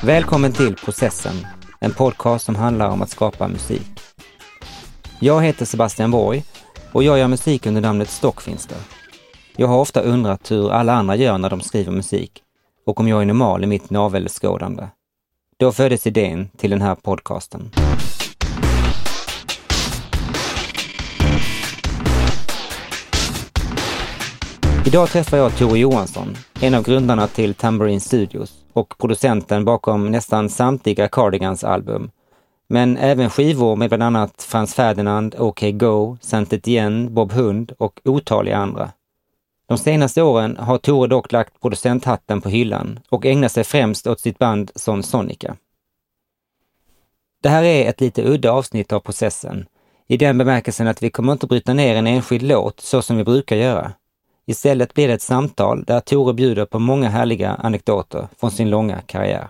Välkommen till Processen, en podcast som handlar om att skapa musik. Jag heter Sebastian Borg och jag gör musik under namnet Stockfinster. Jag har ofta undrat hur alla andra gör när de skriver musik och om jag är normal i mitt navelskådande. Då föddes idén till den här podcasten. Idag träffar jag Tore Johansson, en av grundarna till Tambourine Studios och producenten bakom nästan samtliga Cardigans album. Men även skivor med bland annat Franz Ferdinand, OK Go, Saint Etienne, Bob Hund och otaliga andra. De senaste åren har Tore dock lagt producenthatten på hyllan och ägnar sig främst åt sitt band Son Sonica. Det här är ett lite udda avsnitt av Processen, i den bemärkelsen att vi kommer inte bryta ner en enskild låt så som vi brukar göra. Istället blir det ett samtal där Tore bjuder på många härliga anekdoter från sin långa karriär.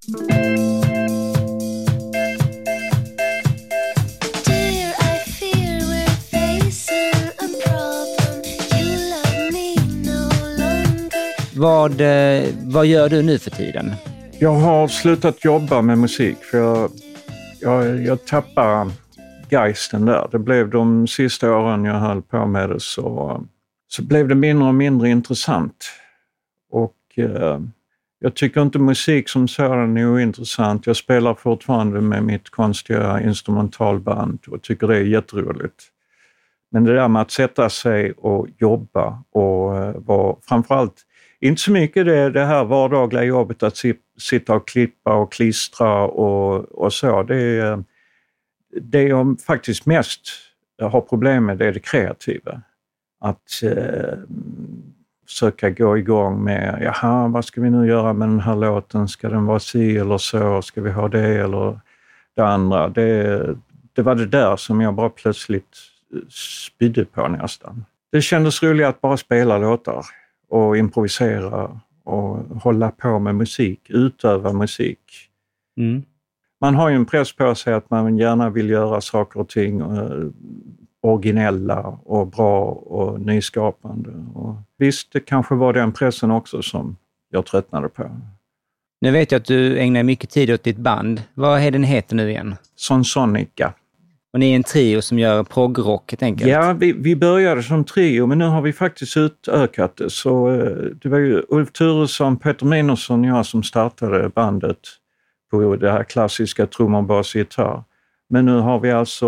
Vad gör du nu för tiden? Jag har slutat jobba med musik för jag tappar geisten där. Det blev de sista åren jag höll på med det så blev det mindre och mindre intressant. Och jag tycker inte musik som sådan är ointressant. Jag spelar fortfarande med mitt konstiga instrumentalband och tycker det är jätteroligt. Men det där med att sätta sig och jobba och vara framförallt inte så mycket det här vardagliga jobbet att sitta och klippa och klistra och så. Det jag faktiskt mest har problem med det är det kreativa. Att försöka gå igång med, vad ska vi nu göra med den här låten? Ska den vara si eller så? Ska vi ha det eller det andra? Det var det där som jag bara plötsligt spydde på nästan. Det kändes roligt att bara spela låtar och improvisera och hålla på med musik, utöva musik. Mm. Man har ju en press på sig att man gärna vill göra saker och ting originella och bra och nyskapande. Och visst, det kanske var den pressen också som jag tröttnade på. Nu vet jag att du ägnar mycket tid åt ditt band. Vad är den heter nu igen? Son Sonica. Och ni är en trio som gör proggrock helt enkelt? Ja, vi började som trio men nu har vi faktiskt utökat det. Så det var ju Ulf Turesson, Peter Minosson och jag som startade bandet på det här klassiska trummor, bas, gitarr. Men nu har vi alltså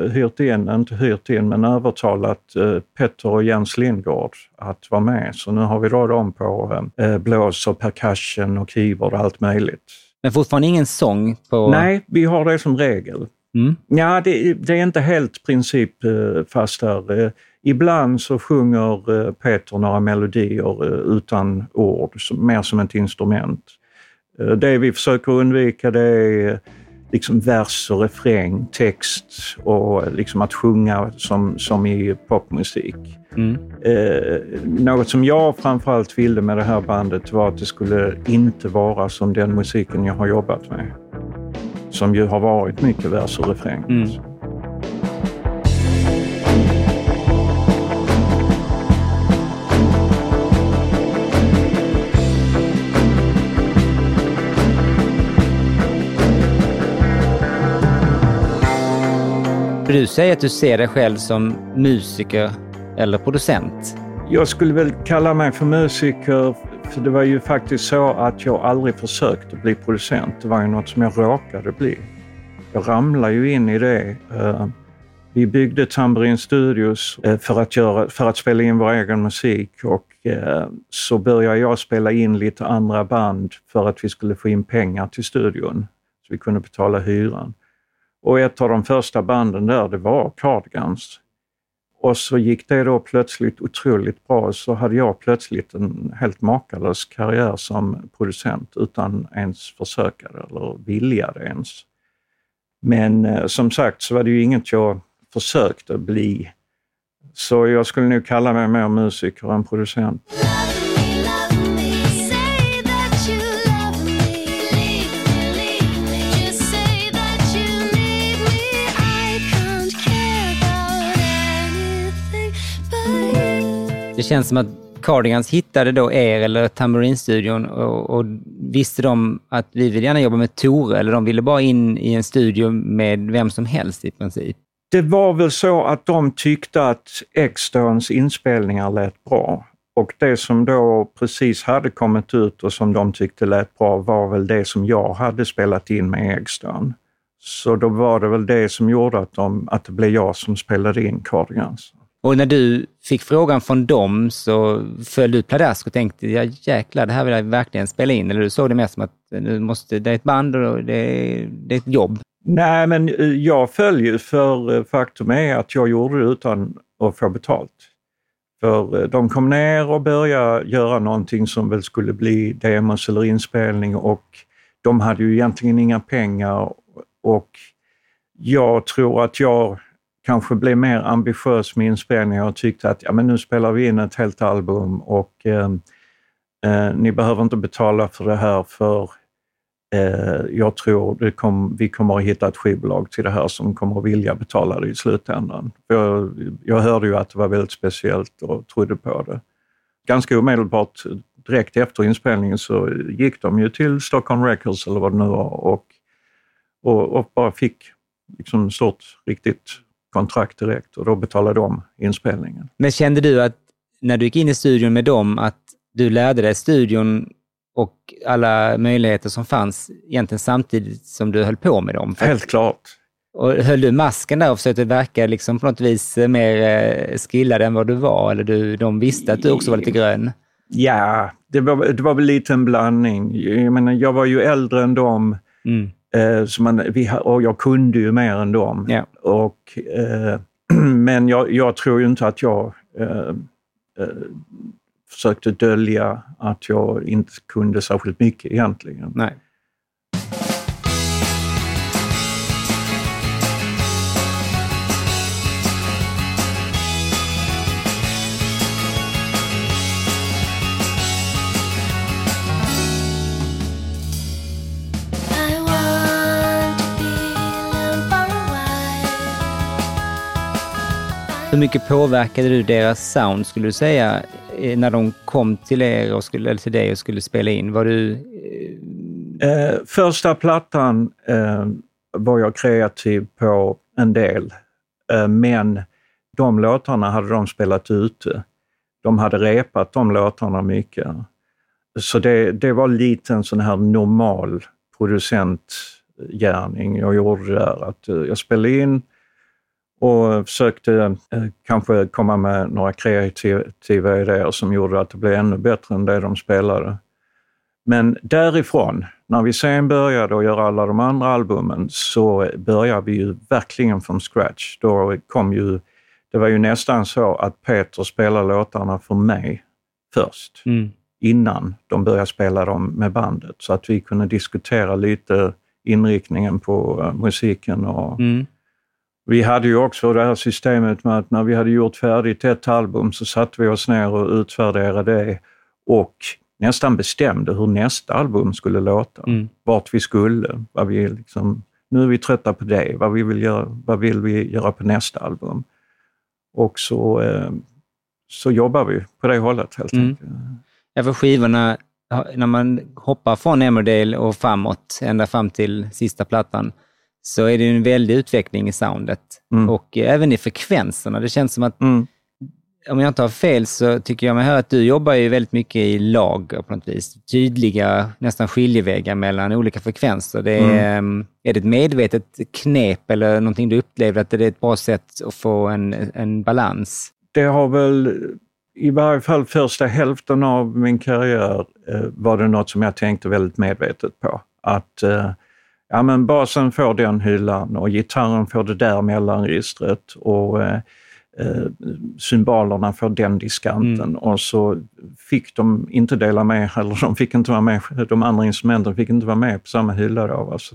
men övertalat Petter och Jens Lindgård att vara med. Så nu har vi då dem på blås och percussion och keyboard och allt möjligt. Men fortfarande ingen sång på... Nej, vi har det som regel. Mm. Ja, det är inte helt principfast där. Ibland så sjunger Peter några melodier utan ord, mer som ett instrument. Det vi försöker undvika det är liksom vers och refräng, text och liksom att sjunga som i popmusik. Mm. Något som jag framförallt ville med det här bandet var att det skulle inte vara som den musiken jag har jobbat med. Som ju har varit mycket vers och refräng. Mm. Du säger att du ser dig själv som musiker eller producent. Jag skulle väl kalla mig för musiker, för det var ju faktiskt så att jag aldrig försökte bli producent. Det var ju något som jag råkade bli. Jag ramlade ju in i det. Vi byggde Tambourine Studios för att spela in vår egen musik och så började jag spela in lite andra band för att vi skulle få in pengar till studion så vi kunde betala hyran. Och ett av de första banden där, det var Cardigans. Och så gick det då plötsligt otroligt bra. Så hade jag plötsligt en helt makalös karriär som producent utan ens försöka eller vilja det ens. Men som sagt så var det ju inget jag försökte bli. Så jag skulle nu kalla mig mer musiker än producent. Det känns som att Cardigans hittade då eller Tambourine-studion och visste de att vi vill gärna jobba med Tore, eller de ville bara in i en studio med vem som helst i princip? Det var väl så att de tyckte att Extones inspelningar lät bra. Och det som då precis hade kommit ut och som de tyckte lät bra var väl det som jag hade spelat in med Extone. Så då var det väl det som gjorde att det blev jag som spelade in Cardigans. Och när du fick frågan från dem så föll du ut pladask och tänkte, ja jäklar, det här vill jag verkligen spela in. Eller du såg det mest som att det är ett band och det är ett jobb. Nej, men jag föll ju, för faktum är att jag gjorde det utan att få betalt. För de kom ner och började göra någonting som väl skulle bli demos eller inspelning, och de hade ju egentligen inga pengar, och jag tror att jag kanske blev mer ambitiös med inspelningar och tyckte att ja, men nu spelar vi in ett helt album och ni behöver inte betala för det här, för jag tror vi kommer att hitta ett skivbolag till det här som kommer att vilja betala det i slutändan. Jag hörde ju att det var väldigt speciellt och trodde på det. Ganska omedelbart direkt efter inspelningen så gick de ju till Stockholm Records eller vad det nu var och bara fick liksom stort riktigt kontrakt direkt, och då betalade de inspelningen. Men kände du att när du gick in i studion med dem att du lärde dig studion och alla möjligheter som fanns egentligen samtidigt som du höll på med dem? Helt klart. Och höll du masken där och försökte verka liksom på något vis mer skillad än vad du var? Eller de visste att du också var lite grön? Ja, det var väl lite en blandning. Jag menar, jag var ju äldre än dem. Och jag kunde ju mer än dem. Yeah. Men jag tror ju inte att jag försökte dölja att jag inte kunde särskilt mycket egentligen. Nej. Hur mycket påverkade du deras sound, skulle du säga, när de kom till er eller till dig och skulle spela in? Var du... Första plattan var jag kreativ på en del, men de låtarna hade de spelat ute. De hade repat de låtarna mycket. Så det var lite en sån här normal producentgärning jag gjorde där. Att jag spelade in och försökte kanske komma med några kreativa idéer som gjorde att det blev ännu bättre än det de spelade. Men därifrån, när vi sen började att göra alla de andra albumen, så började vi ju verkligen från scratch. Det var ju nästan så att Peter spelade låtarna för mig först, innan de började spela dem med bandet. Så att vi kunde diskutera lite inriktningen på musiken och... Vi hade ju också det här systemet med att när vi hade gjort färdigt ett album så satte vi oss ner och utvärderade det och nästan bestämde hur nästa album skulle låta. Vart vi skulle, vad vi liksom, nu är vi trötta på det, vad vill vi göra på nästa album. Och så jobbar vi på det hållet helt enkelt. Ja, för skivorna, när man hoppar från Emmerdale och framåt, ända fram till sista plattan, så är det en väldig utveckling i soundet. Och även i frekvenserna. Det känns som att, om jag inte har fel, så tycker jag mig höra att du jobbar ju väldigt mycket i lag på något vis. Tydliga, nästan skiljevägar mellan olika frekvenser. Är det ett medvetet knep eller någonting du upplevde att det är ett bra sätt att få en balans? Det har väl, i varje fall första hälften av min karriär, var det något som jag tänkte väldigt medvetet på. Att... Ja, men basen får den hyllan och gitarren får det där mellanregistret och symbolerna får den diskanten. Och så fick de inte dela med, eller de fick inte vara med, de andra instrumenten fick inte vara med på samma hylla då. Så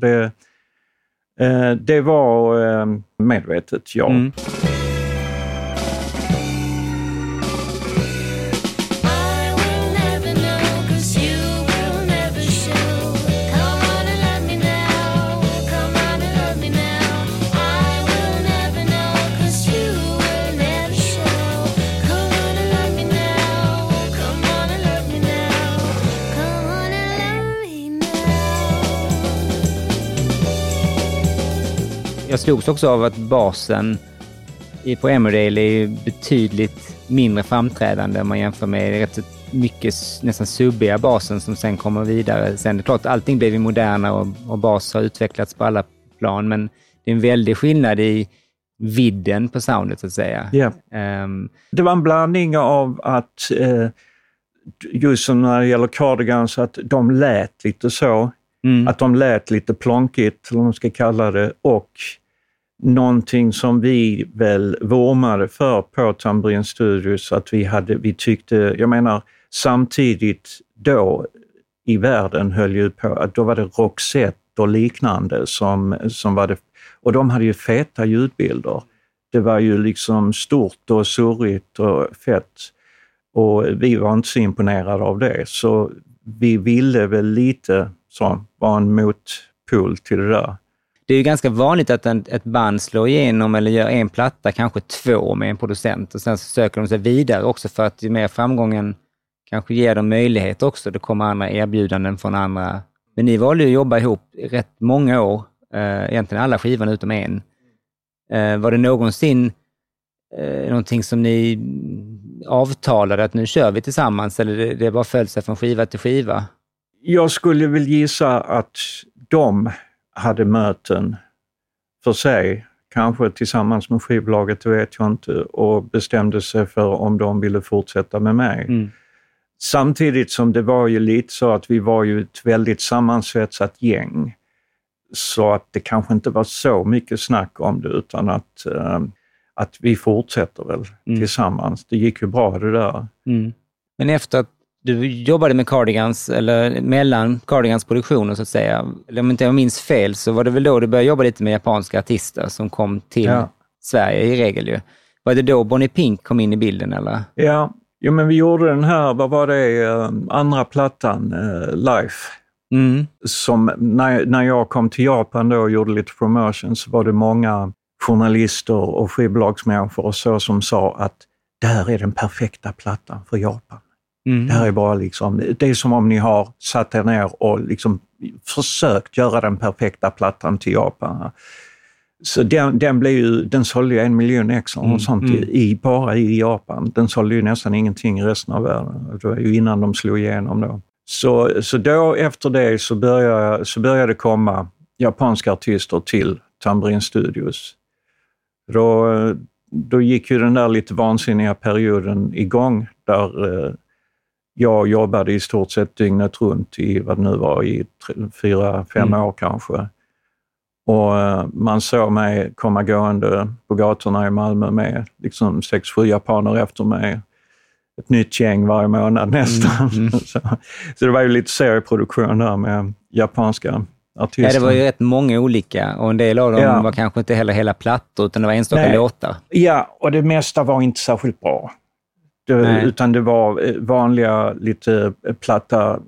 det var medvetet, ja. Jag slogs också av att basen på Emmerdale är betydligt mindre framträdande om man jämför med rätt mycket nästan subbiga basen som sen kommer vidare. Sen är det klart att allting blev moderna och bas har utvecklats på alla plan, men det är en väldig skillnad i vidden på soundet så att säga. Yeah. Det var en blandning av att just som när det gäller Cardigans att de lät lite så, att de lät lite plonkigt, eller vad man ska kalla det, och någonting som vi väl vurmade för på Tambourine Studios, att vi tyckte, jag menar samtidigt då i världen höll ju på att då var det Roxette och liknande som var det, och de hade ju feta ljudbilder. Det var ju liksom stort och surrigt och fett, och vi var inte så imponerade av det, så vi ville väl lite så vara en motpol till det där. Det är ju ganska vanligt att ett band slår igenom eller gör en platta, kanske 2 med en producent, och sen så söker de sig vidare också för att ju mer framgången kanske ger dem möjlighet också. Det kommer andra erbjudanden från andra. Men ni valde ju att jobba ihop rätt många år, egentligen alla skivorna utom en. Var det någonsin någonting som ni avtalade att nu kör vi tillsammans, eller det bara följde sig från skiva till skiva? Jag skulle väl gissa att de hade möten för sig, kanske tillsammans med skivbolaget, det vet jag inte, och bestämde sig för om de ville fortsätta med mig. Samtidigt som det var ju lite så att vi var ju ett väldigt sammansvetsat gäng, så att det kanske inte var så mycket snack om det, utan att vi fortsätter väl tillsammans. Det gick ju bra det där. Men efter att du jobbade med Cardigans, eller mellan Cardigans produktioner så att säga, eller om inte jag minns fel, så var det väl då du började jobba lite med japanska artister som kom till Sverige i regel ju. Var det då Bonnie Pink kom in i bilden eller? Ja, jo, men vi gjorde den här, vad var det, andra plattan, Life. Som när jag kom till Japan då och gjorde lite promotion, så var det många journalister och skivbolagsmänniskor och så som sa att det här är den perfekta plattan för Japan. Det här är bara liksom, det är som om ni har satt er ner och liksom försökt göra den perfekta plattan till Japan. Så den sålde ju 1 miljon extra och sånt bara i Japan. Den sålde ju nästan ingenting i resten av världen. Det var ju innan de slog igenom då. Så då efter det så började det komma japanska artister till Tambourine Studios. Då gick ju den där lite vansinniga perioden igång där jag jobbade i stort sett dygnet runt i vad det nu var, i 4-5 år kanske. Och man såg mig komma gående på gatorna i Malmö med liksom 6-7 japaner efter mig. Ett nytt gäng varje månad nästan. Så det var ju lite serieproduktion där med japanska artister. Ja, det var ju rätt många olika, och en del av dem var kanske inte heller hela plattor, utan det var enstaka låtar. Ja, och det mesta var inte särskilt bra. Utan det var vanliga, lite platta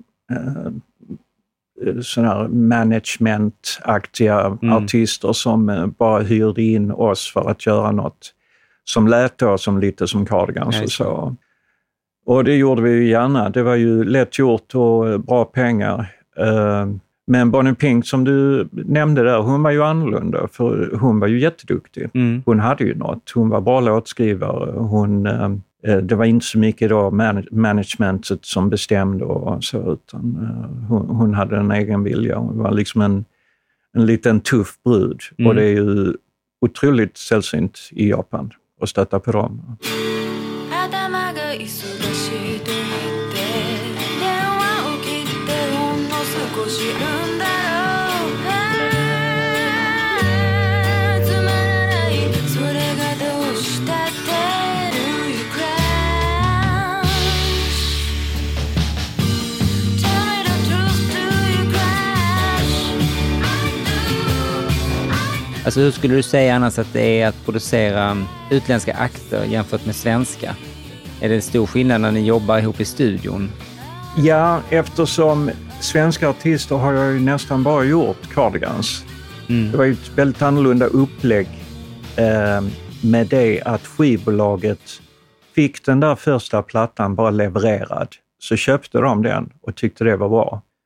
sådana här management-aktiga artister som bara hyrde in oss för att göra något som lät då som lite som Cardigans och så. Och det gjorde vi ju gärna. Det var ju lätt gjort och bra pengar. Men Bonnie Pink som du nämnde där, hon var ju annorlunda, för hon var ju jätteduktig. Hon hade ju något. Hon var bra låtskrivare. Det var inte så mycket då managementet som bestämde och så, utan hon hade en egen vilja. Hon var liksom en liten tuff brud. Och det är ju otroligt sällsynt i Japan att stöta på dem. Alltså hur skulle du säga annars att det är att producera utländska akter jämfört med svenska? Är det stor skillnad när ni jobbar ihop i studion? Ja, eftersom svenska artister har jag ju nästan bara gjort Cardigans. Det var ju ett väldigt annorlunda upplägg med det att skivbolaget fick den där första plattan bara levererad. Så köpte de den och tyckte det var bra.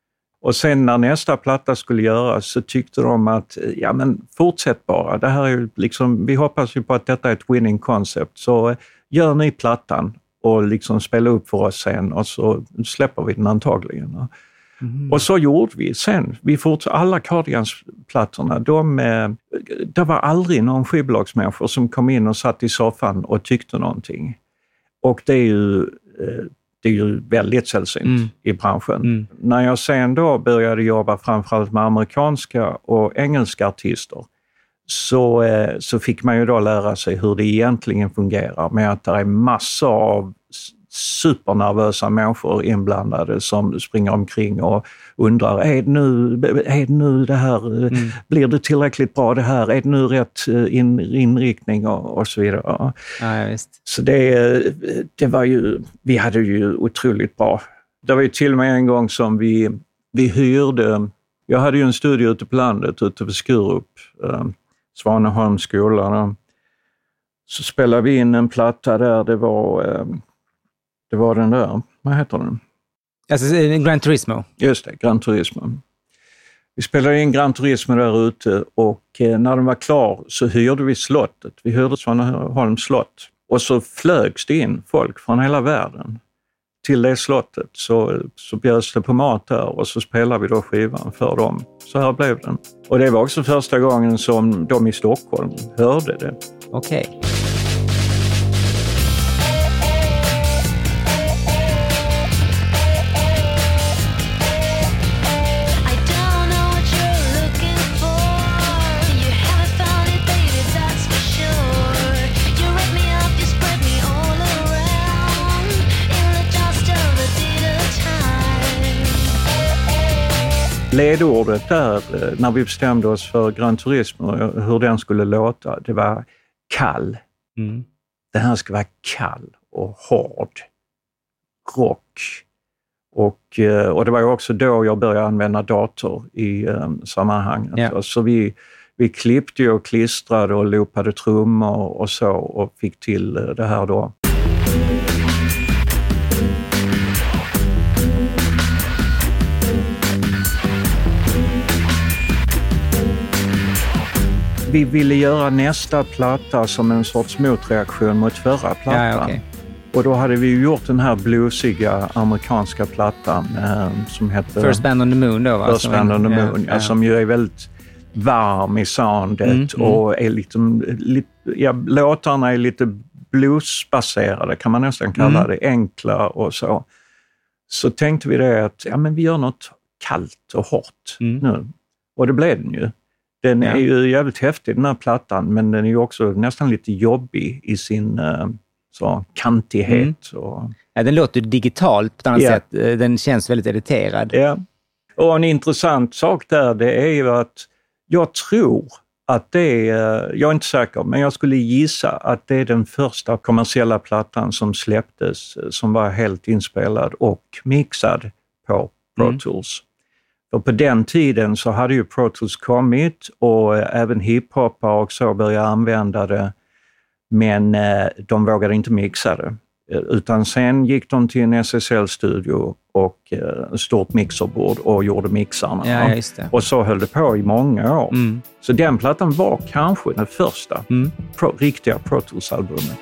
Och sen när nästa platta skulle göras så tyckte de att ja men fortsätt bara. Det här är ju liksom, vi hoppas ju på att detta är ett winning concept. Så gör ni plattan och liksom spela upp för oss sen och så släpper vi den antagligen. Och så gjorde vi sen. Vi fortsatte alla Cardigans-plattorna. Det var aldrig någon skivbolagsmänniskor som kom in och satt i soffan och tyckte någonting. Och det är ju väldigt sällsynt i branschen. När jag sen då började jobba framförallt med amerikanska och engelska artister så fick man ju då lära sig hur det egentligen fungerar med att det är massor av supernervösa människor inblandade som springer omkring och undrar, är det nu det här, blir det tillräckligt bra det här, är det nu rätt inriktning och så vidare. Ja, visst. Så det var ju, vi hade ju otroligt bra. Det var ju till och med en gång som vi hyrde, jag hade ju en studio ute på landet, ute på Skurup, Svaneholmsskolan. Så spelade vi in en platta där, det var den där, vad heter den? Alltså Gran Turismo? Just det, Gran Turismo. Vi spelade in Gran Turismo där ute och när den var klar så hyrde vi slottet. Vi hyrde Svaneholms slott. Och så flögs det in folk från hela världen till det slottet. Så bjöds det på mat där och så spelade vi då skivan för dem. Så här blev den. Och det var också första gången som de i Stockholm hörde det. Okej. Ledordet där, när vi bestämde oss för Gran Turismo, hur den skulle låta, det var kall. Den här ska vara kall och hård. Rock. Och det var ju också då jag började använda dator i sammanhanget. Yeah. Så vi klippte och klistrade och loopade trummor och så och fick till det här då. Vi ville göra nästa platta som en sorts motreaktion mot förra plattan. Ja, okay. Och då hade vi ju gjort den här bluesiga amerikanska plattan som heter First Band on the Moon då, va? First Band on the Moon, ja, som ju är väldigt varm i soundet och är låtarna är lite bluesbaserade, kan man nästan kalla det, enkla och så. Så tänkte vi det att men vi gör något kallt och hårt nu. Och det blev den ju. Den är ju jävligt häftig den här plattan, men den är ju också nästan lite jobbig i sin så kantighet. Ja, den låter digitalt på ett annat sätt. Den känns väldigt editerad. Ja. Och en intressant sak där, det är ju att jag tror att det är, jag är inte säker, men jag skulle gissa att det är den första kommersiella plattan som släpptes som var helt inspelad och mixad på Pro Tools. Och på den tiden så hade ju Pro Tools kommit och även hiphopare och så började använda det, men de vågade inte mixa det. Utan sen gick de till en SSL-studio och ett stort mixerbord och gjorde mixarna. Ja, just det. Och så höll det på i många år. Så den plattan var kanske den första riktiga Pro Tools-albumet.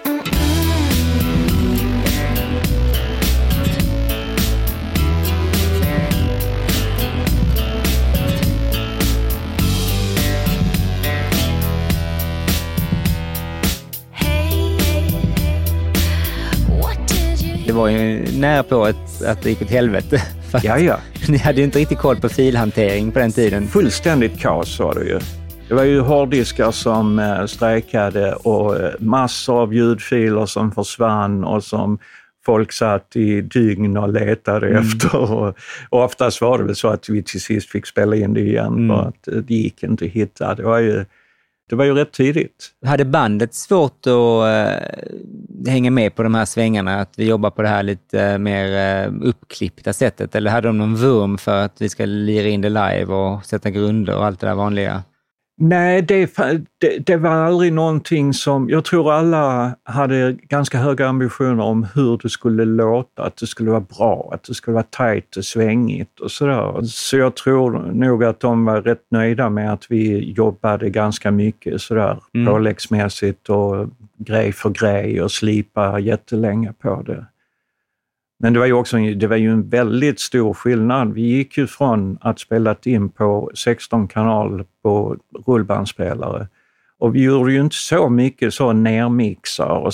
Det var ju nära på att det gick åt helvete. Ja. Ni hade ju inte riktigt koll på filhantering på den tiden. Fullständigt kaos var det ju. Det var ju hårddiskar som strejkade och massor av ljudfiler som försvann och som folk satt i dygn och letade efter. Och oftast var det väl så att vi till sist fick spela in det igen för att det gick inte att hitta. Det var ju rätt tidigt. Hade bandet svårt att hänga med på de här svängarna? Att vi jobbar på det här lite mer uppklippta sättet? Eller hade de någon vurm för att vi ska lira in det live och sätta grunder och allt det där vanliga? Nej, det var aldrig någonting som... Jag tror alla hade ganska höga ambitioner om hur det skulle låta, att det skulle vara bra, att det skulle vara tajt och svängigt och sådär. Så jag tror nog att de var rätt nöjda med att vi jobbade ganska mycket sådär påläggsmässigt och grej för grej och slipa jättelänge på det. Men det var ju en väldigt stor skillnad. Vi gick ju från att spela in på 16 kanal på rullbandspelare. Och vi gjorde ju inte så mycket så nermixar och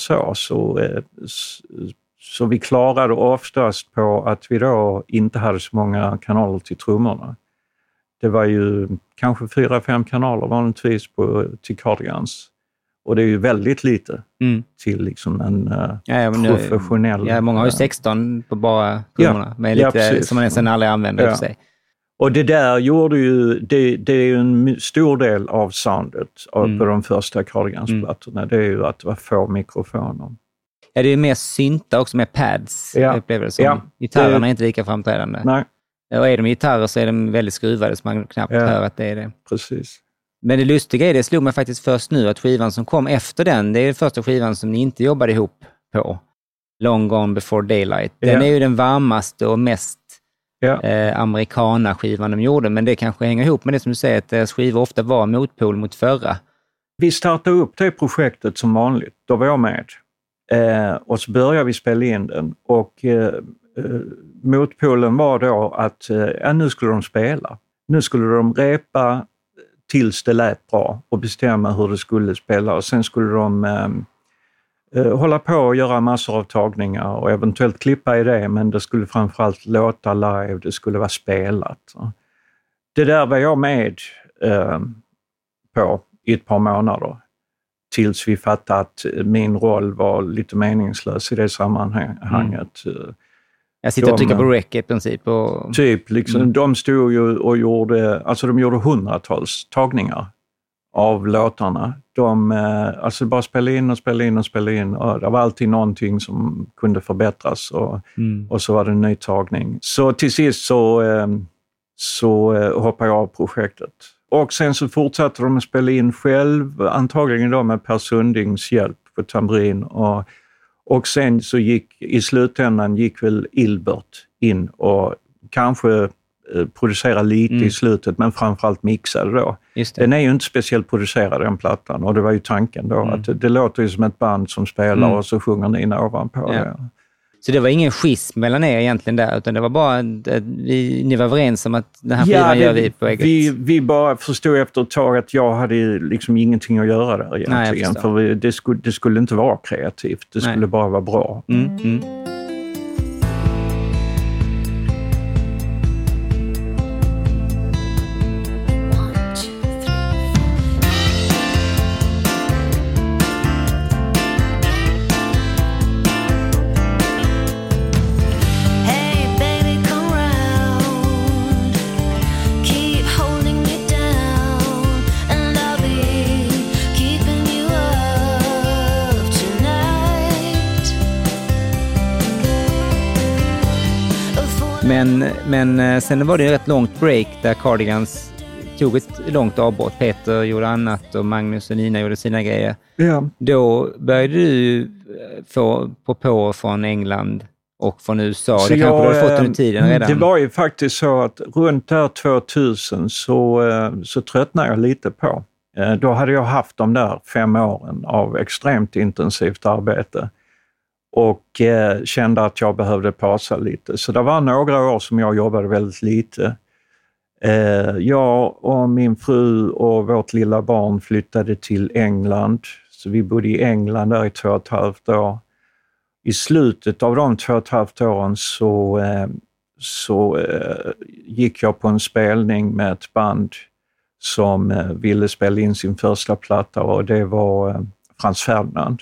så vi klarade oftast på att vi då inte hade så många kanaler till trummorna. Det var ju kanske 4-5 kanaler vanligtvis till Cardigans. Och det är ju väldigt lite till liksom en professionell... Ja, många har ju 16 på bara trummorna, med lite som man nästan aldrig använder för sig. Och det där gjorde ju, det är ju en stor del av soundet på de första Cardigans-plattorna. Det är ju att det var få mikrofoner. Ja, det är mer synta också, med pads, upplever det som. Ja, gitarrerna är inte lika framträdande. Nej. Och är de gitarrer så är de väldigt skruvade, så man knappt hör att det är det. Precis. Men det lustiga är, det slog mig faktiskt först nu, att skivan som kom efter den, det är den första skivan som ni inte jobbade ihop på. Long Gone Before Daylight. Den är ju den varmaste och mest amerikana skivan de gjorde, men det kanske hänger ihop med det som du säger, att deras skivor ofta var motpol mot förra. Vi startade upp det projektet som vanligt, då var jag med. Och så började vi spela in den, och motpolen var då att nu skulle de spela. Nu skulle de repa tills det lät bra och bestämma hur det skulle spela, och sen skulle de hålla på och göra massor av tagningar och eventuellt klippa i det, men det skulle framförallt låta live, det skulle vara spelat. Det där var jag med på i ett par månader, tills vi fattade att min roll var lite meningslös i det sammanhanget. Jag sitter och trycker på rec i princip. Och... Typ, liksom, de stod ju och gjorde, alltså de gjorde hundratals tagningar av låtarna. De bara spelade in. Och det var alltid någonting som kunde förbättras, och så var det en ny tagning. Så till sist så hoppade jag av projektet. Och sen så fortsatte de att spela in själv, antagligen då med Per Sundings hjälp på tamburin, och sen så i slutändan gick väl Ilbert in och kanske producera lite i slutet, men framförallt mixade då. Den är ju inte speciellt producerad, den plattan, och det var ju tanken då att det låter ju som ett band som spelar och så sjunger ni ovanpå det. Så det var ingen schism mellan er egentligen där, utan det var bara ni var överens om att den här skivan gör vi på eget. Vi bara förstod efter ett tag att jag hade liksom ingenting att göra där egentligen. Nej, för det skulle inte vara kreativt, det skulle bara vara bra. Men sen var det ett rätt långt break där Cardigans tog ett långt avbrott. Peter gjorde annat och Magnus och Nina gjorde sina grejer. Ja. Då började du få på från England och från USA. Så det kanske du hade fått under tiden redan. Det var ju faktiskt så att runt där 2000 så tröttnade jag lite på. Då hade jag haft de där 5 åren av extremt intensivt arbete. Och kände att jag behövde pausa lite. Så det var några år som jag jobbade väldigt lite. Jag och min fru och vårt lilla barn flyttade till England. Så vi bodde i England där i 2,5 år. I slutet av de 2,5 åren så gick jag på en spelning med ett band som ville spela in sin första platta, och det var Franz Ferdinand.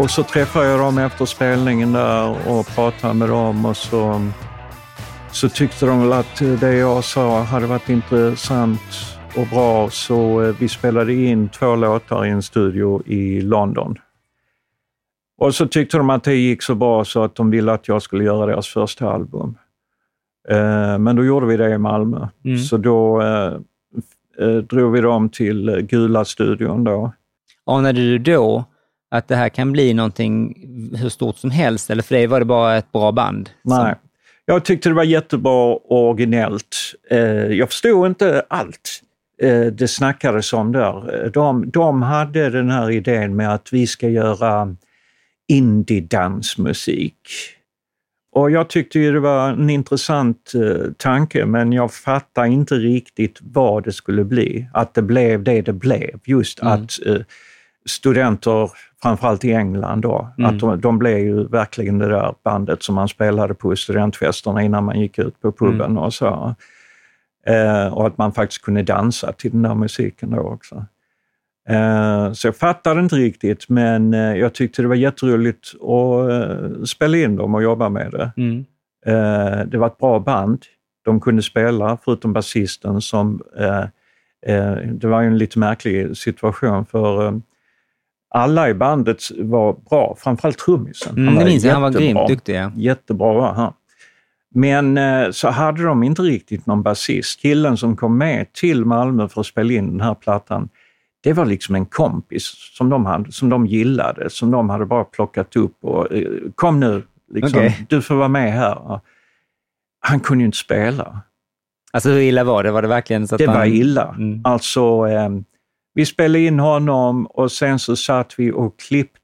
Och så träffade jag dem efter spelningen där och pratade med dem och så tyckte de väl att det jag sa hade varit intressant och bra, så vi spelade in 2 låtar i en studio i London. Och så tyckte de att det gick så bra så att de ville att jag skulle göra deras första album. Men då gjorde vi det i Malmö. Så då drog vi dem till Gula studion då. Anade du då att det här kan bli någonting hur stort som helst, eller för dig var det bara ett bra band? Nej, jag tyckte det var jättebra och originellt. Jag förstod inte allt det snackades om där. De hade den här idén med att vi ska göra indie-dansmusik. Och jag tyckte ju det var en intressant tanke, men jag fattar inte riktigt vad det skulle bli. Att det blev det blev. Just att studenter, framförallt i England då, att de blev ju verkligen det där bandet som man spelade på studentfesterna innan man gick ut på puben och så. Och att man faktiskt kunde dansa till den där musiken då också. Så jag fattade inte riktigt, men jag tyckte det var jätteroligt att spela in dem och jobba med det. Det var ett bra band. De kunde spela, förutom basisten som... det var ju en lite märklig situation för alla i bandet var bra, framförallt trummisen. Han var grymt duktig. Ja. Jättebra var han. Men så hade de inte riktigt någon basist. Killen som kom med till Malmö för att spela in den här plattan, det var liksom en kompis som de gillade, som de hade bara plockat upp och kom nu, liksom, du får vara med här. Han kunde ju inte spela. Alltså hur illa var det? Var det verkligen så att det var illa. Alltså vi spelade in honom och sen så satt vi och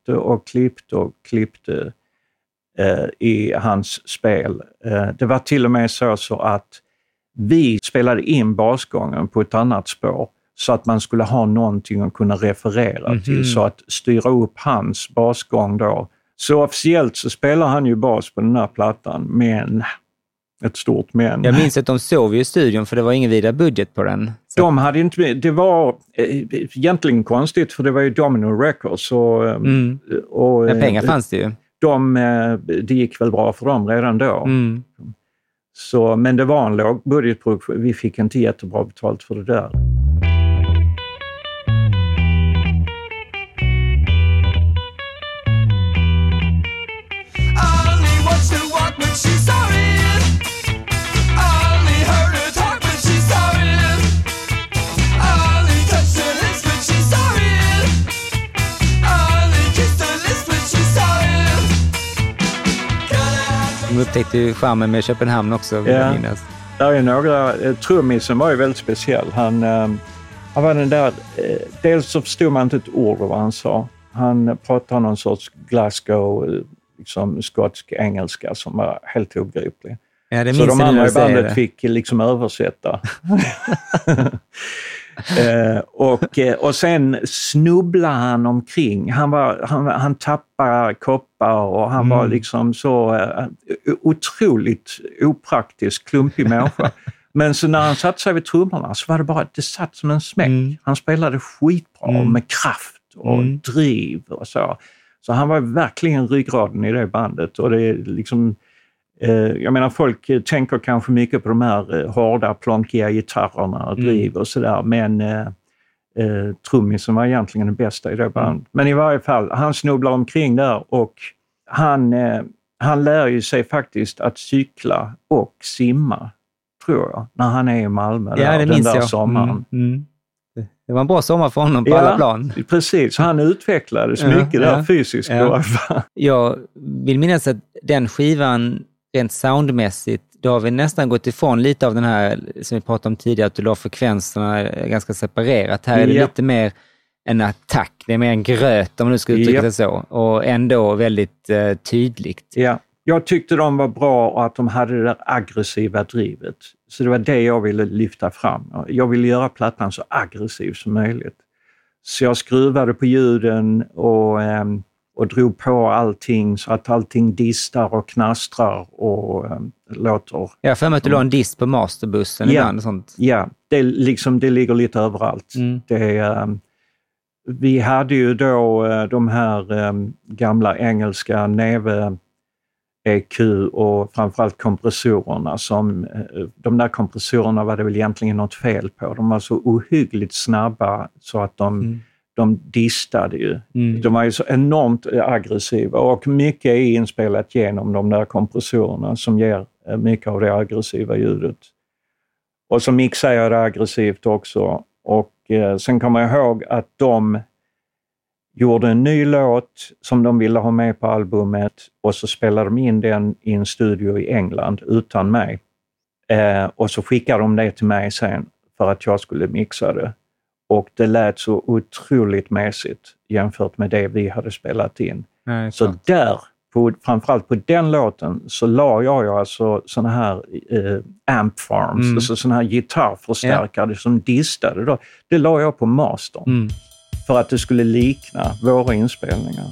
klippte i hans spel. Det var till och med så att vi spelade in basgången på ett annat spår så att man skulle ha någonting att kunna referera till, så att styra upp hans basgång då. Så officiellt så spelar han ju bas på den här plattan, men ett stort men. Jag minns att de sov i studion för det var ingen vidare budget på den. Så. De hade inte, det var egentligen konstigt för det var ju Domino Records och pengar fanns det ju. Det gick väl bra för dem redan då. Så, men det var en låg budgetproduktion. Vi fick inte jättebra betalt för det där. De upptäckte ju charmen med Köpenhamn också. Ja, där är några. Trummisen var ju väldigt speciell. Han var den där, dels så förstod man inte ett ord av vad han sa. Han pratade någon sorts Glasgow, liksom skotsk engelska som var helt obegriplig. Ja, det så de andra i bandet fick liksom översätta. Och sen snubblade han omkring. Han tappade koppar och han var liksom så otroligt opraktisk, klumpig människa. Men så när han satt sig vid trummorna så var det bara, det satt som en smäck. Han spelade skitbra med kraft och driv och så. Så han var verkligen ryggraden i det bandet. Och det är liksom... Jag menar, folk tänker kanske mycket på de här hårda, plonkiga gitarrerna och driv och sådär, men trummisen var egentligen den bästa i det bandet. Men i varje fall, han snubblar omkring där och han lär ju sig faktiskt att cykla och simma, tror jag, när han är i Malmö den där sommaren. Det var en bra sommar för honom på alla plan. Precis, han utvecklades mycket där fysiskt. Jag vill minnas att den skivan rent soundmässigt, då har vi nästan gått ifrån lite av den här som vi pratade om tidigare, att du la frekvenserna ganska separerat. Här är det lite mer en attack, det är mer en gröt om man nu ska uttrycka det så, och ändå väldigt tydligt. Ja, jag tyckte de var bra och att de hade det där aggressiva drivet. Så det var det jag ville lyfta fram. Jag ville göra plattan så aggressiv som möjligt. Så jag skruvade på ljuden och drog på allting så att allting distar och knastrar och låter... Jag för mig att du la en dist på masterbussen ibland och sånt. Ja, det ligger lite överallt. vi hade ju då de här gamla engelska Neve EQ och framförallt kompressorerna de där kompressorerna var det väl egentligen något fel på. De var så ohyggligt snabba så att de distade ju. De var ju så enormt aggressiva och mycket är inspelat genom de där kompressorerna som ger mycket av det aggressiva ljudet. Och så mixar jag det aggressivt också. Och sen kommer jag ihåg att de gjorde en ny låt som de ville ha med på albumet och så spelade de in den i en studio i England utan mig. Och så skickade de det till mig sen för att jag skulle mixa det. Och det lät så otroligt mässigt jämfört med det vi hade spelat in. Nej, så där, framförallt på den låten, så la jag alltså såna här amp farms, alltså såna här gitarrförstärkare som distade då. Det la jag på mastern för att det skulle likna våra inspelningar.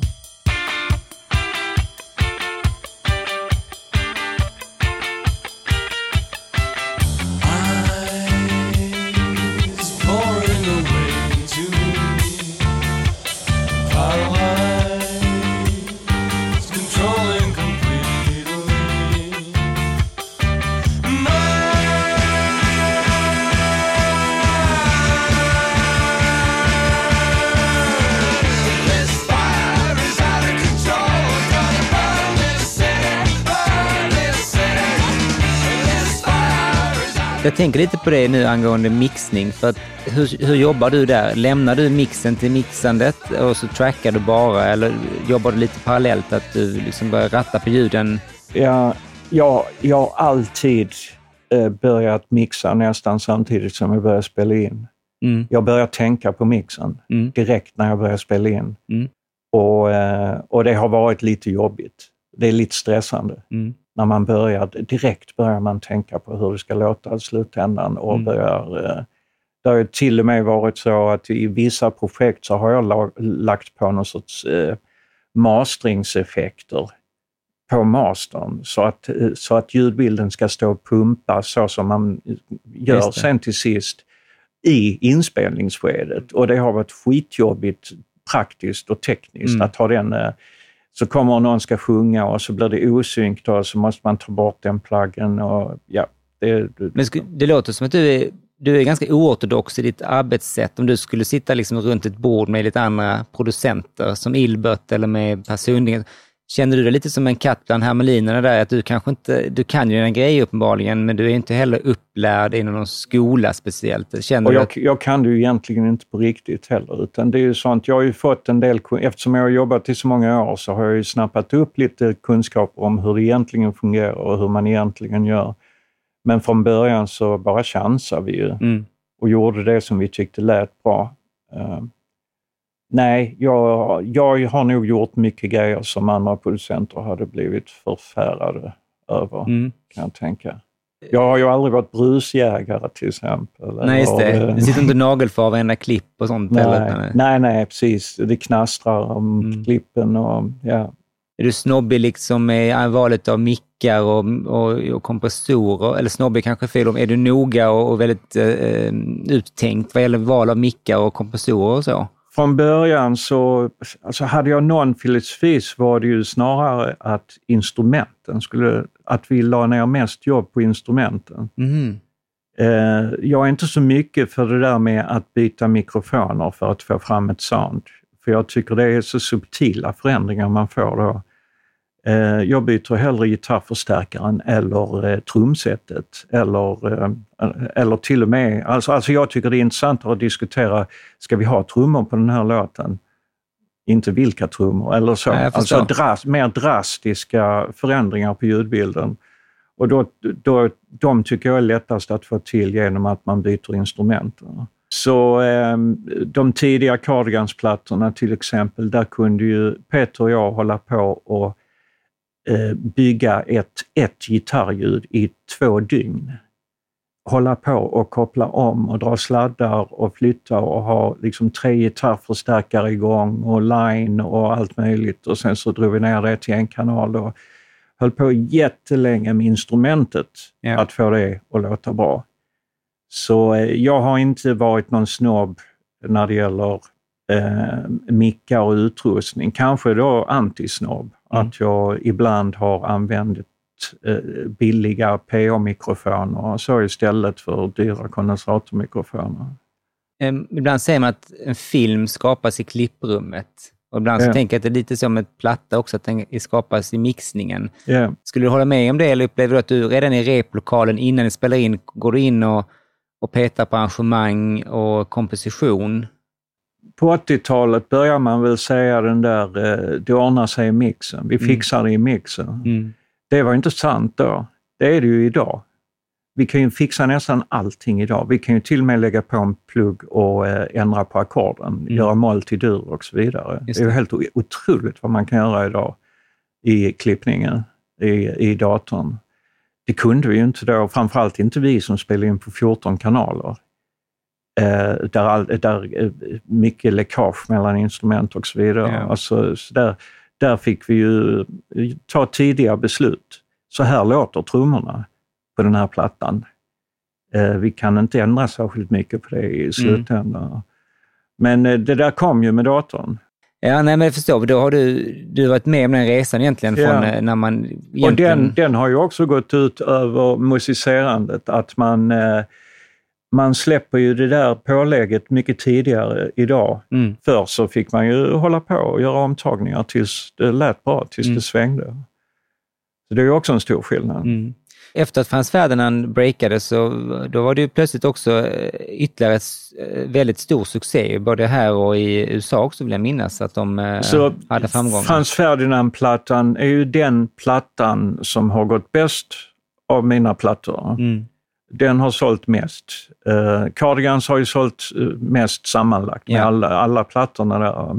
Jag tänker lite på det nu angående mixning, för att hur jobbar du där? Lämnar du mixen till mixandet och så trackar du bara, eller jobbar du lite parallellt att du liksom börjar ratta på ljuden? Ja, jag har alltid börjat mixa nästan samtidigt som jag börjar spela in. Jag börjar tänka på mixen direkt när jag börjar spela in. Och det har varit lite jobbigt. Det är lite stressande. När man direkt börjar man tänka på hur det ska låta i slutändan och det har till och med varit så att i vissa projekt så har jag lagt på någon sorts masteringseffekter på mastern så att ljudbilden ska stå och pumpa så som man gör sen till sist i inspelningsskedet. Och det har varit skitjobbigt praktiskt och tekniskt att ha den. Så kommer någon ska sjunga och så blir det osynkt då, så måste man ta bort den pluggen och ja. Men det låter som att du är ganska oortodox i ditt arbetssätt. Om du skulle sitta liksom runt ett bord med lite andra producenter som Ilbert eller med personligen. Känner du dig lite som en katt bland hermelinerna där? Att du kanske inte, du kan ju dina grejer uppenbarligen, men du är inte heller upplärd inom någon skola speciellt. Känner och jag kan det ju egentligen inte på riktigt heller, utan det är ju sånt, jag har ju fått en del, eftersom jag har jobbat i så många år så har jag ju snappat upp lite kunskaper om hur det egentligen fungerar och hur man egentligen gör. Men från början så bara chansade vi ju och gjorde det som vi tyckte lät bra. Nej, jag har nog gjort mycket grejer som andra producenter hade blivit förfärade över, kan jag tänka. Jag har ju aldrig varit brusjägare till exempel. Nej, just det. Du sitter inte nagelfar varenda klipp och sånt? Nej, precis. Det knastrar om klippen och ja. Är du snobbig liksom med valet av mickar och kompressorer? Eller snobbig kanske fel om. Är du noga och väldigt uttänkt vad gäller val av mickar och kompressorer och så? Från början så hade jag någon filosofi, så var det ju snarare att att vi la ner mest jobb på instrumenten. Jag är inte så mycket för det där med att byta mikrofoner för att få fram ett sound. För jag tycker det är så subtila förändringar man får då. Jag byter hellre gitarrförstärkaren eller trumsetet eller till och med, alltså jag tycker det är intressant att diskutera, ska vi ha trummor på den här låten? Inte vilka trummor eller så. Alltså mer drastiska förändringar på ljudbilden. Och då de tycker jag är lättast att få till genom att man byter instrumenten. Så de tidiga Cardigans-plattorna till exempel, där kunde ju Peter och jag hålla på och bygga ett gitarrljud i 2 dygn. Hålla på och koppla om och dra sladdar och flytta och ha liksom 3 gitarrförstärkare igång och line och allt möjligt. Och sen så drog vi ner det till en kanal och höll på jättelänge med instrumentet att få det att låta bra. Så jag har inte varit någon snobb när det gäller mickar och utrustning. Kanske då antisnobb. Att jag ibland har använt billiga PA-mikrofoner och så istället för dyra kondensatormikrofoner. Ibland säger man att en film skapas i klipprummet. Och ibland så tänker jag att det är lite som ett platta också, att den skapas i mixningen. Yeah. Skulle du hålla med om det, eller upplever du att du redan i replokalen innan ni spelar in, går du in och petar på arrangemang och komposition? På 80-talet börjar man väl säga den där, det ordnar sig i mixen. Vi fixar det i mixen. Det var inte sant då. Det är det ju idag. Vi kan ju fixa nästan allting idag. Vi kan ju till och med lägga på en plugg och ändra på ackorden, göra moll till dur och så vidare. Det är ju helt otroligt vad man kan göra idag i klippningen, i datorn. Det kunde vi ju inte då, framförallt inte vi som spelar in på 14 kanaler. Där mycket läckage mellan instrument och så vidare. Ja. Alltså, så där fick vi ju ta tidiga beslut. Så här låter trummorna på den här plattan. Vi kan inte ändra särskilt mycket på det i slutändan. Men det där kom ju med datorn. Ja, nej, men jag förstår. Då har du varit med om den resan egentligen från när man... Egentligen... Och den har ju också gått ut över musicerandet. Att man släpper ju det där pålägget mycket tidigare idag. Förr så fick man ju hålla på och göra omtagningar tills det lät bra, tills det svängde. Så det är ju också en stor skillnad. Efter att Franz Ferdinand breakade så då var det ju plötsligt också ytterligare väldigt stor succé, både här och i USA också vill jag minnas att de hade framgångar. Franz Ferdinand-plattan är ju den plattan som har gått bäst av mina plattor. Den har sålt mest. Cardigans har ju sålt mest sammanlagt med alla plattorna där.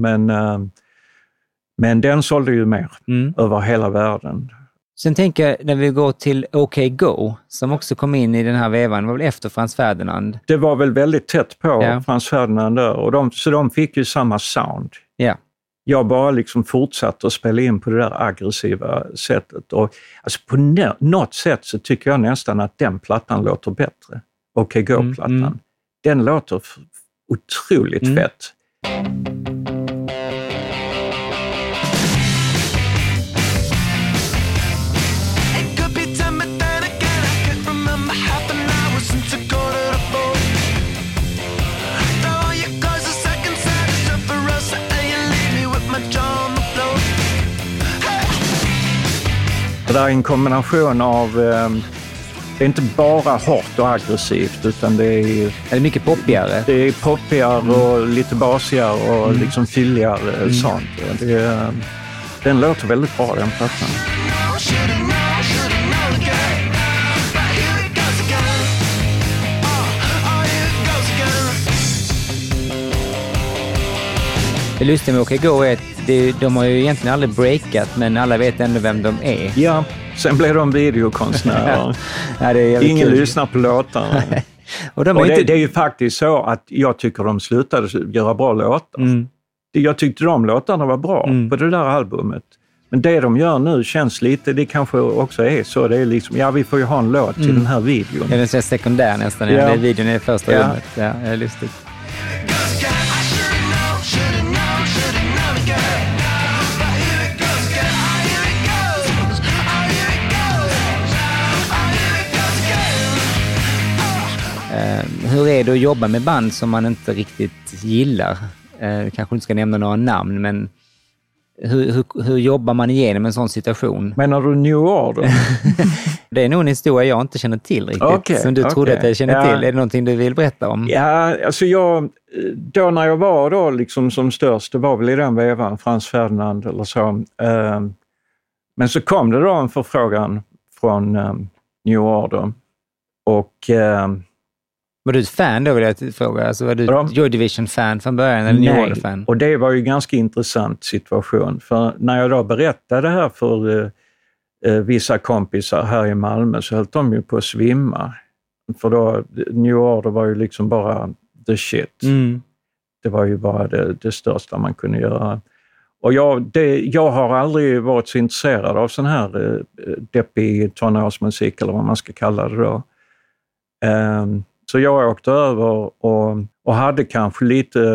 Men den sålde ju mer över hela världen. Sen tänker jag, när vi går till OK Go, som också kom in i den här vevan, var väl efter Franz Ferdinand? Det var väl väldigt tätt på Franz Ferdinand där, och så de fick ju samma sound. Ja. Jag bara liksom fortsatte att spela in på det där aggressiva sättet. Och alltså på något sätt så tycker jag nästan att den plattan låter bättre. OK Go-plattan. Den låter otroligt fett. Det är en kombination av, det är inte bara hårt och aggressivt utan det är mycket poppigare. Det är poppigare och lite basigare och liksom fylligare sånt. Den låter väldigt bra, den plattan. Det lustiga med OK Go är att de har ju egentligen aldrig breakat, men alla vet ändå vem de är. Ja, sen blev de videokonstnärer. Ingen lyssnar på låtarna. och det är ju faktiskt så att jag tycker de slutade göra bra låtar. Jag tyckte de låtarna var bra på det där albumet. Men det de gör nu känns lite, det kanske också är så. Det är liksom, vi får ju ha en låt till den här videon. Ja, den är sekundär nästan. Det är videon i det första rummet. Ja, det är lustigt. Hur är det att jobba med band som man inte riktigt gillar? Kanske inte ska nämna några namn, men hur jobbar man igenom en sån situation? Menar du New Order? Det är nog en historia jag inte känner till riktigt, som du trodde att jag känner till. Är det någonting du vill berätta om? Ja, alltså då när jag var då liksom som störst, det var väl i den vevan, Franz Ferdinand eller så. Men så kom det då en förfrågan från New Order. Och... var du ett fan då, vill jag fråga? Alltså, var du Joy Division-fan från början eller New Order-fan? Och det var ju en ganska intressant situation. För när jag då berättade det här för vissa kompisar här i Malmö så höll de ju på att svimma. För då, New Order var ju liksom bara the shit. Det var ju bara det största man kunde göra. Och jag har aldrig varit så intresserad av sån här deppig tonårsmusik eller vad man ska kalla det då. Så jag åkte över och hade kanske lite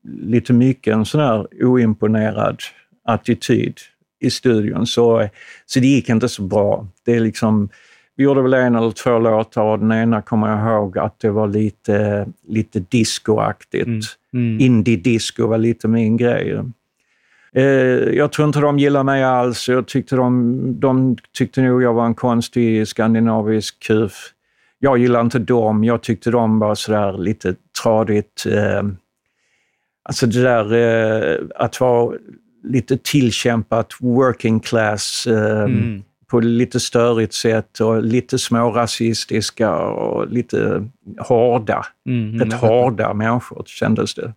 lite mycket en sån här oimponerad attityd i studion. Så det gick inte så bra. Det är liksom, vi gjorde väl 1 eller 2 låtar och den ena kommer jag ihåg att det var lite discoaktigt. Indie-disco var lite min grej. Jag tror inte de gillade mig alls. Jag tyckte de tyckte nog jag var en konstig skandinavisk kuf. Jag gillade inte dem. Jag tyckte de var sådär lite tradigt. Alltså det där att vara lite tillkämpat working class på lite störigt sätt och lite smårasistiska och lite hårda. Rätt hårda människor kändes det.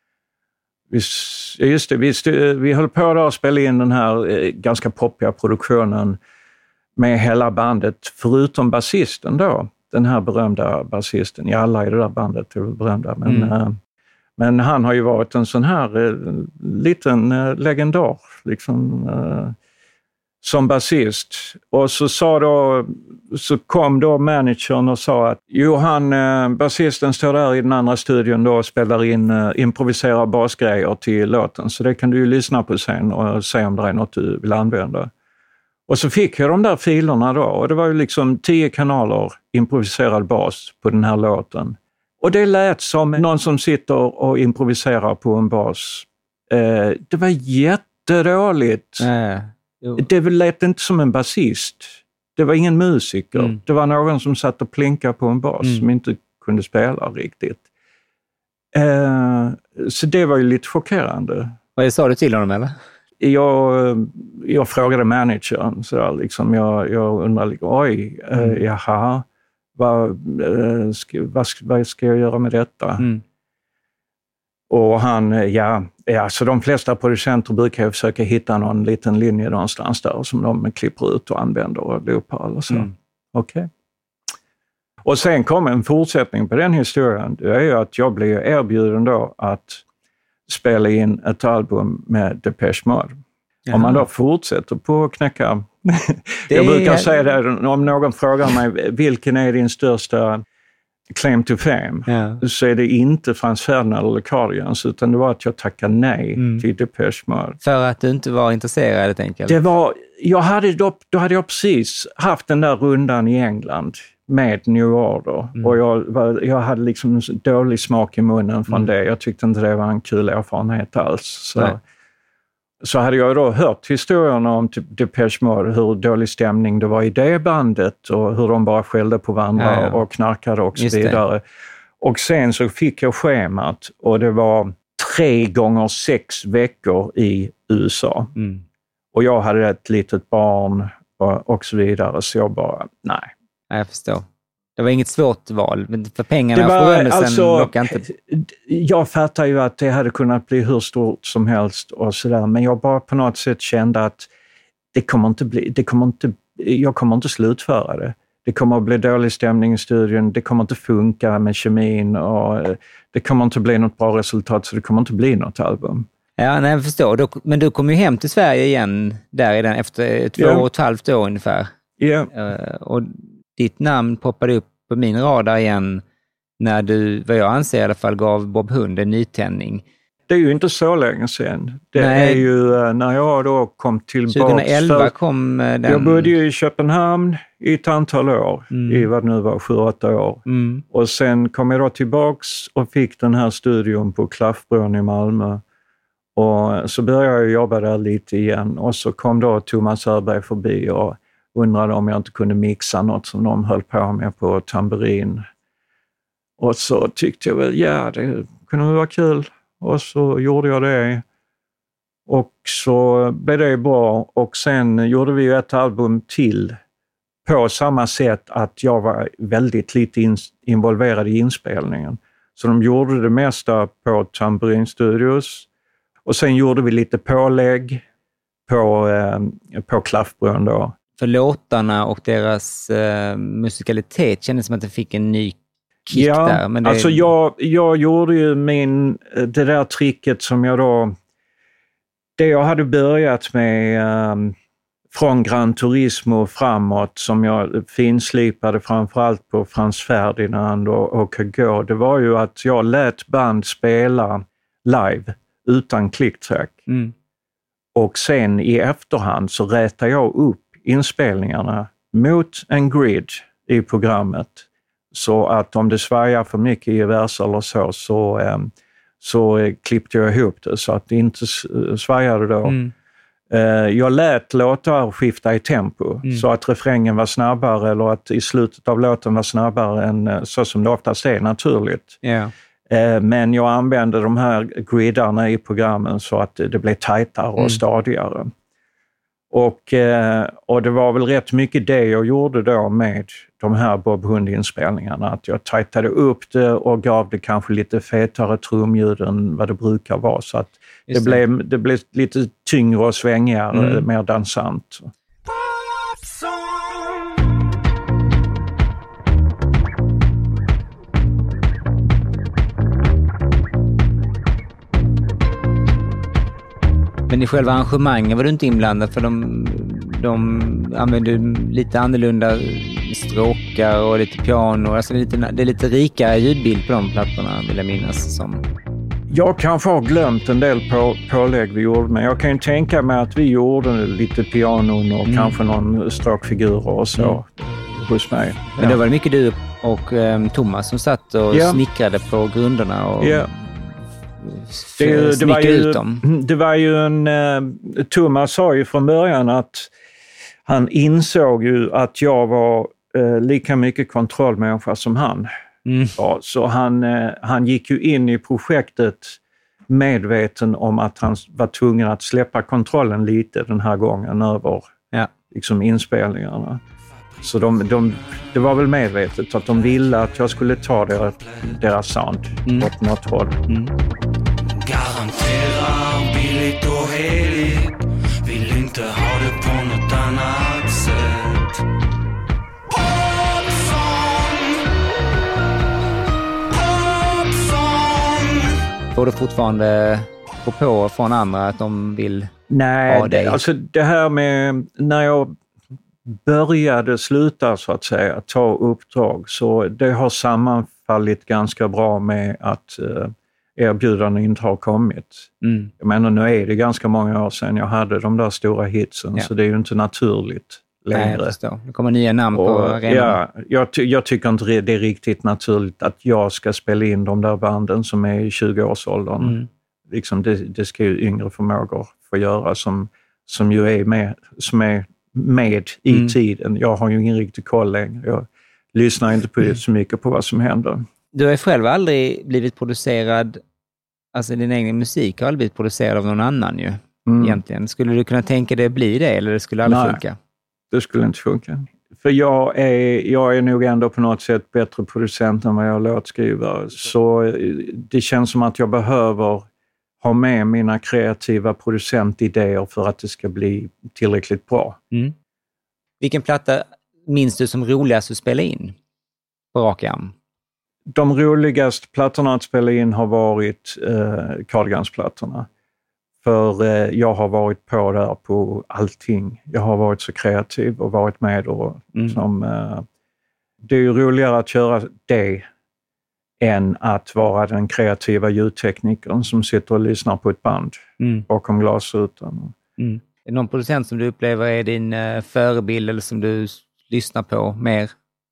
Just det, vi höll på att spela in den här ganska poppiga produktionen med hela bandet, förutom basisten då. Den här berömda basisten. Ja, alla i det där bandet är berömda, men han har ju varit en sån här liten legendar liksom, som basist. Och så kom då managern och sa att basisten står där i den andra studion då och spelar in improviserar basgrejer till låten. Så det kan du ju lyssna på sen och se om det är något du vill använda. Och så fick jag de där filerna då och det var ju liksom 10 kanaler improviserad bas på den här låten. Och det lät som någon som sitter och improviserar på en bas. Det var jättedåligt. Det lät inte som en basist. Det var ingen musiker. Det var någon som satt och plinkade på en bas som inte kunde spela riktigt. Så det var ju lite chockerande. Vad sa du till honom eller? Jag frågade managern så där, liksom, jag undrade jaha, vad ska jag göra med detta? Och han, så de flesta producenter brukar ju försöka hitta någon liten linje någonstans där som de klipper ut och använder och loopar eller så. Okej. Och sen kom en fortsättning på den historien. Det är ju att jag blev erbjuden då att spela in ett album med Depeche Mode. Om man då fortsätter på att knäcka... Jag brukar säga det, om någon frågar mig vilken är din största claim to fame, så är det inte Franz Ferdinand eller Cardigans, utan det var att jag tackade nej till Depeche Mode. För att du inte var intresserad helt enkelt? Då hade jag precis haft den där rundan i England med New Order och jag hade liksom en dålig smak i munnen från det. Jag tyckte inte det var en kul erfarenhet alls. Så hade jag då hört historierna om Depeche Mode, hur dålig stämning det var i det bandet och hur de bara skällde på varandra och knarkade och så vidare. Och sen så fick jag schemat och det var 3 gånger 6 veckor i USA. Och jag hade ett litet barn och så vidare, så jag bara, nej. Jag förstår. Det var inget svårt val, men för pengarna och förrändelsen lockar inte. Jag fattar ju att det hade kunnat bli hur stort som helst och sådär, men jag bara på något sätt kände att jag kommer inte slutföra det. Det kommer att bli dålig stämning i studion, det kommer inte funka med kemin och det kommer inte bli något bra resultat, så det kommer inte bli något album. Ja, nej, jag förstår. Men du kom ju hem till Sverige igen där i den efter 2,5 år ungefär. Ja. Och ditt namn poppade upp på min radar igen när du, vad jag anser i alla fall, gav Bob Hund en nytändning. Det är ju inte så länge sedan. Det är ju när jag då kom tillbaka. 2011 kom den. Jag bodde ju i Köpenhamn i ett antal år. I vad nu var 7-8 år. Och sen kom jag då tillbaks och fick den här studion på Klaffbron i Malmö. Och så började jag jobba där lite igen. Och så kom då Thomas Örberg förbi och undrade om jag inte kunde mixa något som de höll på med på tamburin. Och så tyckte jag väl, det kunde vara kul. Och så gjorde jag det. Och så blev det bra. Och sen gjorde vi ju ett album till på samma sätt att jag var väldigt lite involverad i inspelningen. Så de gjorde det mesta på Tamburin Studios. Och sen gjorde vi lite pålägg på Klaffbron då. För låtarna och deras musikalitet kändes som att det fick en ny kick där. Men alltså jag gjorde ju det där tricket som jag då... Det jag hade börjat med från Gran Turismo framåt, som jag finslipade framförallt på Franz Ferdinand och Hugo, det var ju att jag lät band spela live utan clicktrack. Och sen i efterhand så rätar jag upp inspelningarna mot en grid i programmet. Så att om det svajar för mycket i vers eller så klippte jag ihop det så att det inte svajade då. Jag lät låtar skifta i tempo så att refrängen var snabbare eller att i slutet av låten var snabbare än så som det oftast är naturligt. Yeah. Men jag använde de här gridarna i programmen så att det blev tajtare och stadigare. Och det var väl rätt mycket det jag gjorde då med de här Bob Hund-inspelningarna. Att jag tajtade upp det och gav det kanske lite fetare trumljud än vad det brukar vara. Så att det blev lite tyngre och svängigare, mer dansant. Men i själva arrangemangen var du inte inblandad för de använde lite annorlunda stråkar och lite piano. Alltså det är lite rikare ljudbild på de plattorna vill jag minnas som. Jag kanske har glömt en del pålägg vi gjorde, men jag kan ju tänka mig att vi gjorde lite pianon och kanske någon stråkfigur och så hos mig. Men då var det mycket du och Thomas som satt och snickrade på grunderna och det var ju Thomas sa ju från början att han insåg ju att jag var lika mycket kontrollmänniska som han. Ja, så han gick ju in i projektet medveten om att han var tvungen att släppa kontrollen lite den här gången över liksom inspelningarna. Så det var väl medvetet att de ville att jag skulle ta deras sound åt något håll. Garanterar billigt och heligt, vill inte ha det på något annat sätt. Får du fortfarande på från andra att de vill ha dig? Nej, alltså det här med när jag började sluta så att säga, ta uppdrag, så det har sammanfallit ganska bra med att erbjudanden inte har kommit. Jag menar, nu är det ganska många år sedan jag hade de där stora hitsen, så det är ju inte naturligt längre. Nej, jag förstår. Det kommer nya namn på arenan. Ja, jag tycker inte det är riktigt naturligt att jag ska spela in de där banden som är i 20-årsåldern. Liksom det ska ju yngre förmågor få göra som ju är med i tiden. Jag har ju ingen riktig koll längre. Jag lyssnar inte på så mycket på vad som händer. Du har själv aldrig blivit producerad, alltså din egen musik har aldrig blivit producerad av någon annan ju, egentligen. Skulle du kunna tänka dig att bli det, eller det skulle aldrig funka? Det skulle inte funka. För jag är nog ändå på något sätt bättre producent än vad jag är låtskrivare. Så det känns som att jag behöver ha med mina kreativa producentidéer för att det ska bli tillräckligt bra. Vilken platta minns du som roligast att spela in på rak arm? De roligaste plattorna att spela in har varit Cardigans-plattorna. För jag har varit på där på allting. Jag har varit så kreativ och varit med. Det är ju roligare att köra det än att vara den kreativa ljudteknikern som sitter och lyssnar på ett band bakom glasrutan. Är det någon producent som du upplever är din förebild eller som du lyssnar på mer?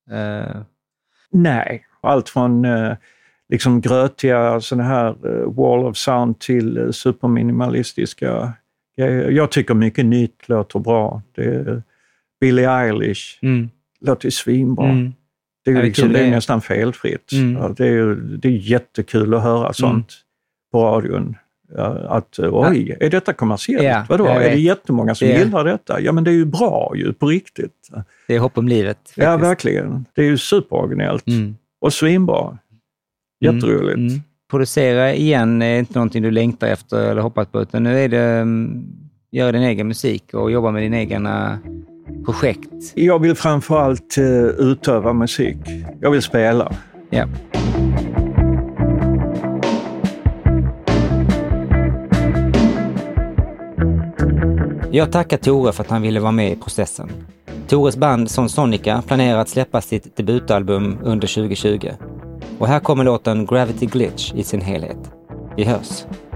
Nej, allt från liksom grötiga sådana här wall of sound till superminimalistiska grejer. Jag tycker mycket nytt låter bra. Det är Billie Eilish låter svinbra. Det är, liksom, det är nästan felfritt. Ja, det är jättekul att höra sånt på radion. Att oj, är detta kommersiellt? Vadå? Är det jättemånga som gillar detta? Ja, men det är ju bra ju, på riktigt. Det är hopp om livet. Faktiskt. Ja, verkligen. Det är ju superoriginellt. Och svinbra. Jätteroligt. Producera igen är inte någonting du längtar efter eller hoppas på, utan nu är det göra din egen musik och jobba med din egna projekt. Jag vill framförallt utöva musik. Jag vill spela. Ja. Jag tackar Tore för att han ville vara med i processen. Tores band Son Sonica planerar att släppa sitt debutalbum under 2020. Och här kommer låten Gravity Glitch i sin helhet. Vi hörs.